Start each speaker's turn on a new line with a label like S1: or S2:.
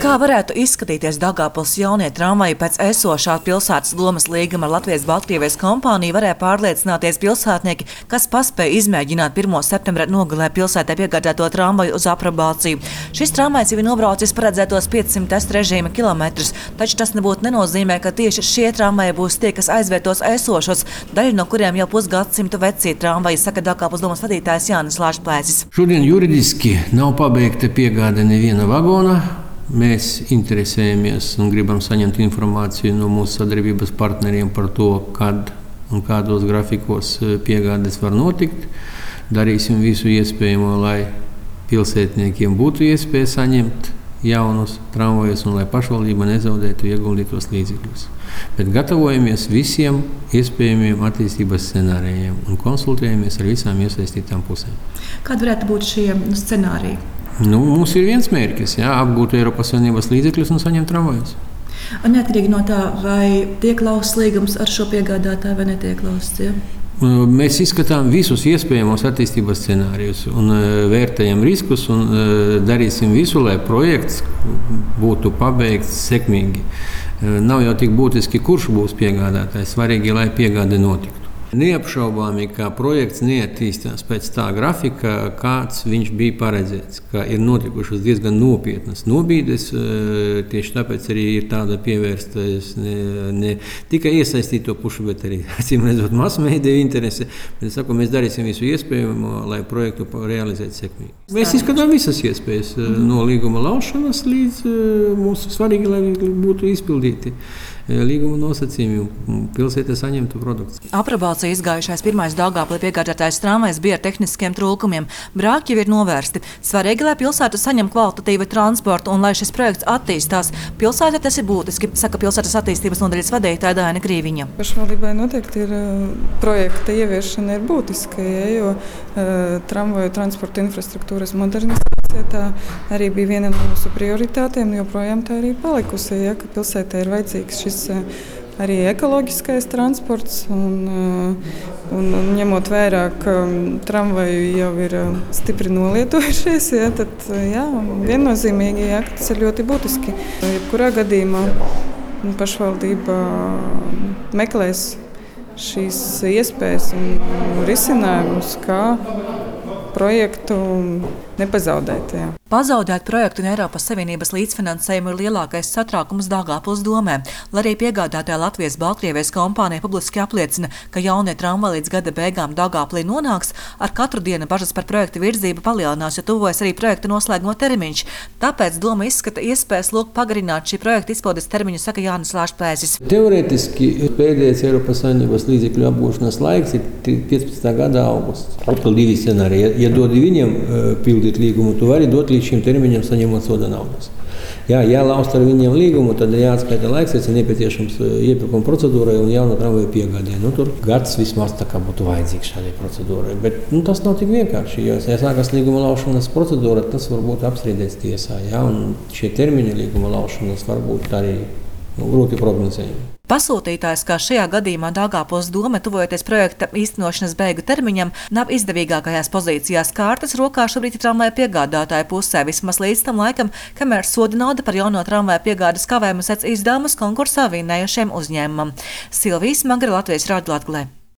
S1: Kā varētu izskatīties Daugavpils jaunie tramvaji pēc esošā pilsētas lomas līguma ar Latvijas-Baltkrievijas kompāniju, varēja pārliecināties pilsētnieki, kas paspēja izmēģināt 1. septembra nogalē pilsētā piegādāto tramvaju uz aprobāciju. Šis tramvajs jau ir nobraucis paredzētos 500 testa režīma kilometrus, taču tas nebūtu nenozīmē, ka tieši šie tramvaji būs tie, kas aizvietos esošos, daļa no kuriem jau pusgadsimtu vecie tramvaji, saka Daugavpils domas vadītājs Jānis Lāčplēsis.
S2: Šodien juridiski nav pabeigta piegāde neviena vagona. Mēs interesējamies un gribam saņemt informāciju no mūsu sadarbības partneriem par to, kad un kādos grafikos piegādes var notikt. Darīsim visu iespējamo, lai pilsētniekiem būtu iespēja saņemt jaunus tramvajus un lai pašvaldība nezaudētu ieguldītos līdzekļus. Bet gatavojamies visiem iespējamiem attīstības scenārijiem un konsultējamies ar visām iesaistītām pusēm.
S1: Kādi varētu būt šie scenāriji?
S2: Mums ir viens mērķis – apgūt Eiropas Savienības līdzekļus un saņemt tramvajus.
S1: Neatkarīgi no tā, vai tiek lausts līgums ar šo piegādātāju vai netiek lausts? Ja?
S2: Mēs izskatām visus iespējamos attīstības scenārijus un vērtējam riskus un darīsim visu, lai projekts būtu pabeigts sekmīgi. Nav jau tik būtiski, kurš būs piegādātājs, svarīgi, lai piegāde notiktu. Neapšaubāmi, ka projekts neattīstās pēc tā grafika, kāds viņš bija paredzēts, ka ir notikušas diezgan nopietnas nobīdes, tieši tāpēc arī ir tāda pievērsta ne tikai iesaistīto pušu, bet arī, acīm redzot, masmēdīju interese. Mēs darīsim visu iespējamo, lai projektu realizētu sekmīgi. Mēs izskatām visas iespējas no līguma laušanas līdz mūsu svarīgi, lai būtu izpildīti līguma nosacījumi un pilsēta saņemtu produktus.
S1: Aprobācija izgājušais pirmais Daugavpilī piegādātājs tramvajs bija ar tehniskiem trūkumiem. Brāķi jau ir novērsti. Svarīgi, lai pilsēta saņem kvalitatīvu transportu un lai šis projekts attīstās. Pilsētā tas ir būtiski, saka pilsētas attīstības nodaļas vadītāja Daina Krīviņa.
S3: Pašvaldībai noteikti ir projekta ieviešana ir būtiska, jo tramvaju transporta infrastruktūras modernizācija tā arī bija viena no mūsu prioritātēm, joprojām tā arī palikusi, ka pilsētā ir vajadzīgs šis arī ekoloģiskais transports un ņemot vērā, ka tramvaju jau ir stipri nolietojušies, tad viennozīmīgi, ka tas ir ļoti būtiski. Jebkurā gadījumā pašvaldība meklēs šīs iespējas un risinājumus, kā projektu nepazaudēt. Jā.
S1: Pazaudēt projektu un Eiropas Savienības līdzfinansējumu ir lielākais satraukums Daugavpils domē, lai arī piegādātāja Latvijas-Baltkrievijas kompānija publiski apliecina, ka jaunie tramvaji līdz gada beigām Daugavpilī nonāks, ar katru dienu bažas par projekta virzību palielinās, jo tuvojas arī projekta noslēguma termiņš. Tāpēc doma izskata iespējas pagarināt šī projekta izpildes termiņu, saka Jānis Lāčplēsis.
S2: Teorētiski pēdējais Eiropas Savienības līdzekļu apgūšanas laiks ir 15. gada augusts. Atkal divi scenāriji. Ja dodi viņiem pildīt līgumu, tu vari dot līdz šim termiņam saņemot soda naudas. Ja laust ar viņiem līgumu, tad ir jāatskaita laiks, tas ir nepieciešams iepirkuma procedūrai un jauna tramvaju piegādē. Tur gads vismaz tā kā būtu vajadzīgs šādai procedūrai. Bet tas nav tik vienkārši, jo, ja sākas līguma laušanas procedūra, tas var būt apstrīdēts tiesā. Un šie termiņi līguma laušanas var būt arī grūti prognozējami.
S1: Pasūtītājs, kā šajā gadījumā Daugavpils doma, tuvojoties projekta īstenošanas beigu termiņam, nav izdevīgākajās pozīcijās. Kārtas rokā šobrīd ir tramvaja piegādātāja pusē, vismaz līdz tam laikam, kamēr soda nauda par jauno tramvaja piegādes kavējumu sec izdevumus konkursā vinnējušiem uzņēmumam. Silvija Smagra, Latvijas radio Latgalē.